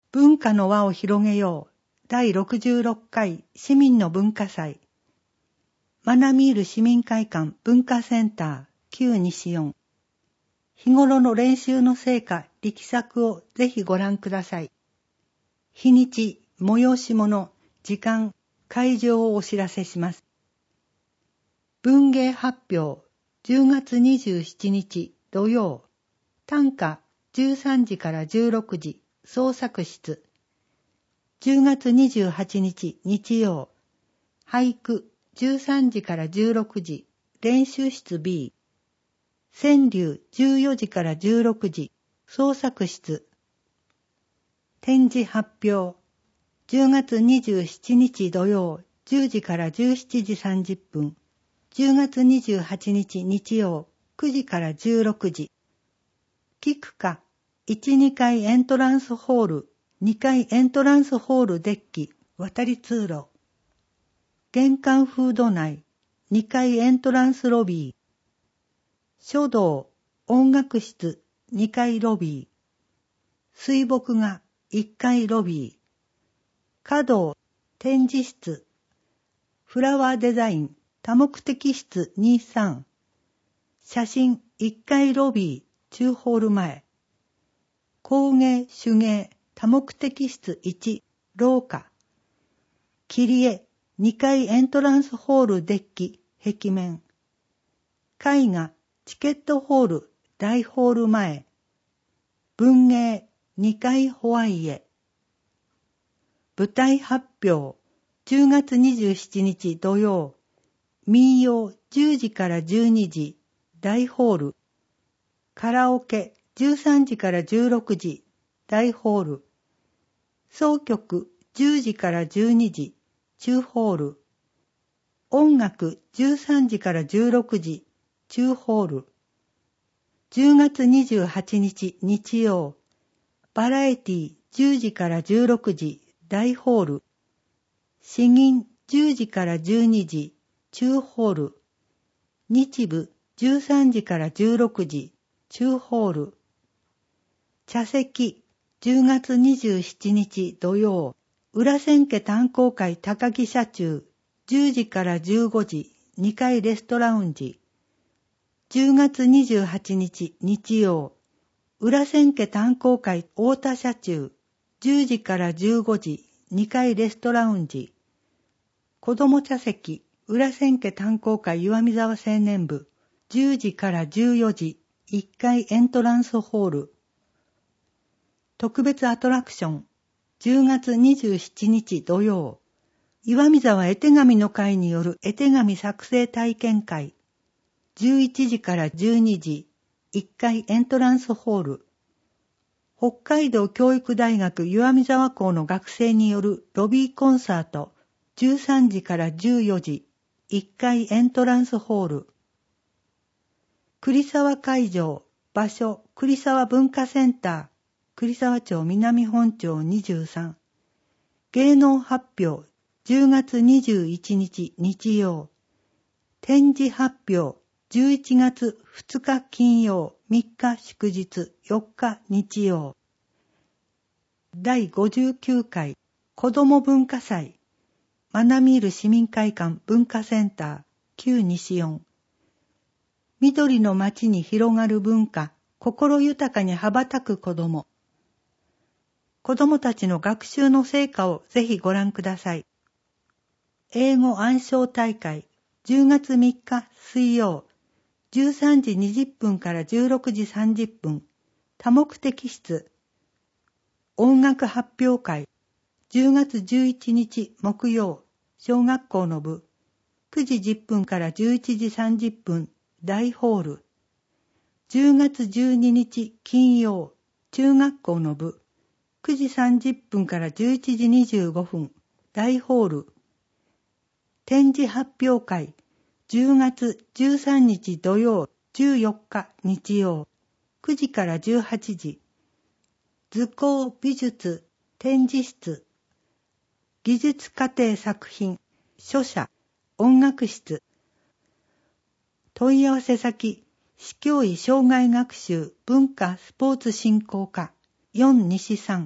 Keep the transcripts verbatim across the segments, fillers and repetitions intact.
文化の輪を広げようだいろくじゅうろっかい市民の文化祭。マナミール市民会館文化センター旧西四。日頃の練習の成果、力作をぜひご覧ください。日にち、催し物、時間、会場をお知らせします。文芸発表、じゅうがつにじゅうしちにち土曜。短歌じゅうさんじからじゅうろくじ、創作室。じゅうがつにじゅうはちにち日曜。俳句じゅうさんじからじゅうろくじ、練習室 B。川柳じゅうよじからじゅうろくじ、創作室。展示発表。じゅうがつにじゅうしちにち土曜、じゅうじからじゅうしちじさんじゅっぷん。じゅうがつにじゅうはちにち日曜、くじからじゅうろくじ。聞くか、いち、にかいエントランスホール、にかいエントランスホールデッキ、渡り通路。玄関フード内、にかいエントランスロビー。書道、音楽室、にかいロビー。水墨画、いっかいロビー。華道、展示室。フラワーデザイン、多目的室にさん。写真、いっかいロビー。中ホール前。工芸手芸多目的室いち廊下。切り絵にかいエントランスホールデッキ壁面。絵画チケットホール大ホール前。文芸にかいホワイエ。舞台発表じゅうがつにじゅうしちにち土曜。民謡じゅうじからじゅうにじ大ホール。カラオケじゅうさんじからじゅうろくじ大ホール。総曲じゅうじからじゅうにじ中ホール。音楽じゅうさんじからじゅうろくじ中ホール。じゅうがつにじゅうはちにち日曜。バラエティじゅうじからじゅうろくじ大ホール。詩吟じゅうじからじゅうにじ中ホール。日舞じゅうさんじからじゅうろくじ中ホール。茶席じゅうがつにじゅうしちにち土曜。裏千家炭鉱会高木社中じゅうじからじゅうごじにかいレストラウンジ。じゅうがつにじゅうはちにち日曜。裏千家炭鉱会太田社中じゅうじからじゅうごじにかいレストラウンジ。子ども茶席裏千家炭鉱会岩見沢青年部じゅうじからじゅうよじいっかいエントランスホール。特別アトラクションじゅうがつにじゅうしちにち土曜。岩見沢絵手紙の会による絵手紙作成体験会。じゅういちじからじゅうにじいっかいエントランスホール。北海道教育大学岩見沢校の学生によるロビーコンサートじゅうさんじからじゅうよじいっかいエントランスホール。栗沢会場場所栗沢文化センター栗沢町南本町にじゅうさん。芸能発表じゅうがつにじゅういちにち日曜。展示発表じゅういちがつふつか金曜みっか祝日よっか日曜。だいごじゅうきゅうかい子ども文化祭マナミール市民会館文化センター旧西四。緑の街に広がる文化、心豊かに羽ばたく子ども。子どもたちの学習の成果をぜひご覧ください。英語暗唱大会じゅうがつみっか水曜。じゅうさんじにじゅっぷんからじゅうろくじさんじゅっぷん。多目的室。音楽発表会じゅうがつじゅういちにち木曜。小学校の部。くじじゅっぷんからじゅういちじさんじゅっぷん。大ホール。じゅうがつじゅうににち金曜。中学校の部。くじさんじゅっぷんからじゅういちじにじゅうごふん。大ホール。展示発表会。じゅうがつじゅうさんにち土曜、じゅうよっか日曜。くじからじゅうはちじ。図工美術展示室。技術課程作品。書写。音楽室。問い合わせ先。市教委障害学習文化スポーツ振興課よん西さん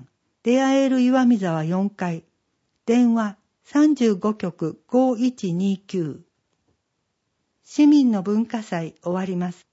出会える岩見沢よんかい、電話さんじゅうご局ごいちにきゅう。市民の文化祭終わります。